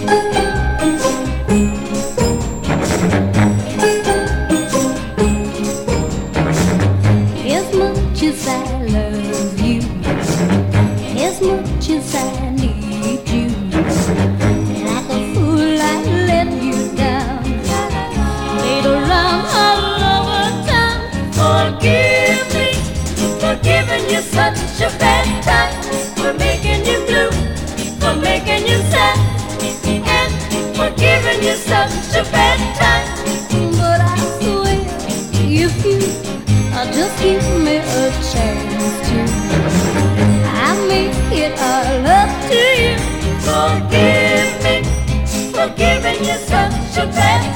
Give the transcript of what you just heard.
As much as I love you, as much as I need you, like a fool I let you down. Played around all over town. Forgive me for giving you such a bad time, for making you blue, for making you sad, and for giving you such a bad time. But I swear, if you just give me a chance to, I make it all up to you. Forgive me for giving you such a bad